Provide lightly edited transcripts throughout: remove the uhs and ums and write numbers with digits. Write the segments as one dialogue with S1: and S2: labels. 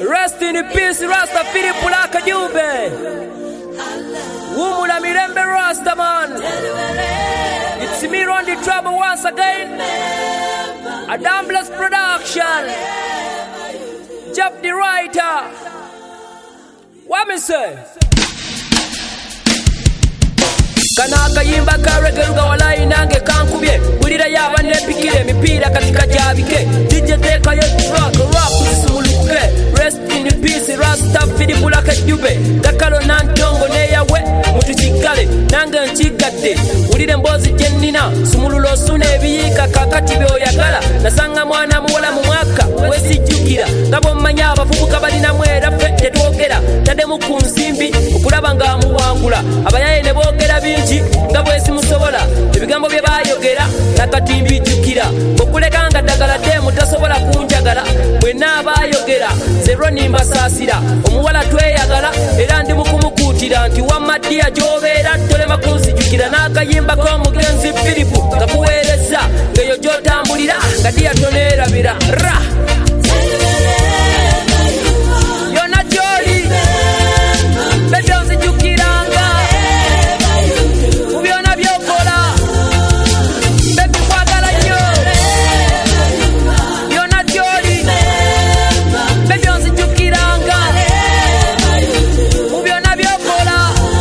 S1: Rest in peace, Rasta Philip Pulaka Jube. Wumula Mirembe Rasta man. It's me on the trouble once again. A Dambless production. Jump the writer. What me say? Kanaka yimba karegeruga walai nange kankubye bulira yaba nepikire mipira katika jabike DJ teka yo truck rap zisumuluke. Rest in peace Rasta Philip Pulaka Jube. Dakalo nantongo ne yawe mutuchikale nange nchigadde ulire mbozi jennina sumululo sune ebiyika kakati byoyagala nasanga mwana muwala mu mwaka wesijjukira ngabo mmanya abafubuka balina mwera fete twogera tade mu kunsimbi okulaba nga muwangula abayaye ne boogera bingi nga bwesi musobola ebigambo bye bayogera nakati mbijjukira okulekanga ddagala demu tasobola kunjagala bwenna abayogera zero nimba saasira omuwala tweyagala era ndi mukumukuutira nti wammaddiya gy'obeera tolema kunzijjukira n'akayimba k'omugenzi Filipu kakuweereza ng'eyo gy'otambulira nga ddiya toneerabira ra yonna gy'oli bedde onzijjukiranga mu byonna by'okola bedde kwagala nnyo yonna gy'oli bedde onzijjukiranga mu byonna by'okola.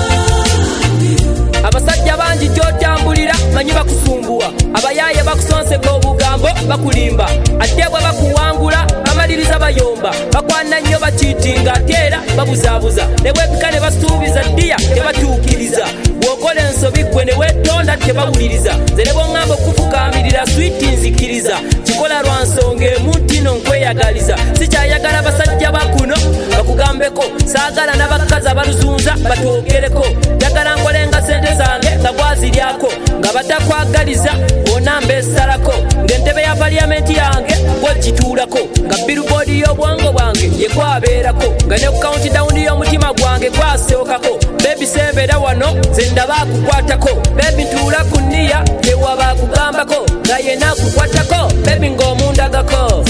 S1: Abasajja bangi gy'otambulira manyi bakusumbuwa abayaye bakusonseka obugambo bakulimba ate bwe bakuwangula bamaliriza bayomba bakwana nnyo bakiitinga ate era babuzaabuza ne bwepika ne basuubiza ddiya tebatuukiriza bw'okola ensobi ggwe ne weetonda tebawuliriza nze ne bw'oŋŋamba okufukaamirira switi nzikiriza kikola lwa nsonga emu ntino nkweyagaliza sikyayagala basajja bakuno bakugambeko saagala n'abakazi abaluzunza batwogereko njagala nkolenga sente zange nga bwaziryako nga batakwagaliza bonna mbeesalako ng'entebe ya paliyamenti yange bwogituulako nga billboard y'obwongo bwange yekwabeerako nga ne countdown y'omutima gwange gwasookako bebi sembera wano nze ndaba akukwatako bebi ntuula ku nniya yewaba akugambako nga yena akukwatako bebi ng'omundagako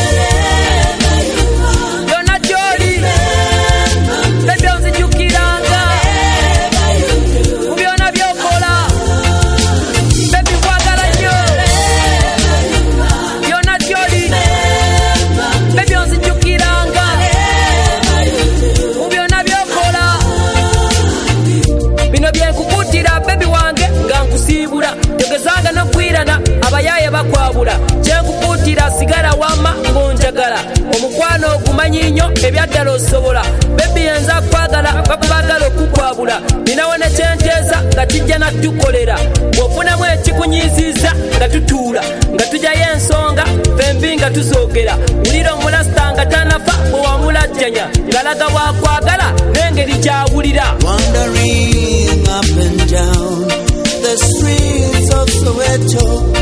S1: yonna gy'oli bebi onzijjukiranga mu byonna by'okola bebi nkwagala nnyo yonna gy'oli bebi onzijjukiranga mu byonna by'okola. Bino byenkukutira bebi wange nga nkusiibula tegezanga n'okwirana abayaye bakwabula kyenkukutira sigala wamma ng'onjagala omukwano ogumanyi nnyo ebyaddala osobola bebi yenza kwagala bakwagala okukwabula ninawo ne kyenteeza nga kijja natukolera bw'ofunamu ekikunyiizizza nga tutuula nga tujjayo ensonga fembi nga tuzoogera wulira omulasita nga tanafa bwe wamulajjanya ngalaga bwakwagala n'engeri gy'awulira.
S2: Wandering up and down the streets of Soweto,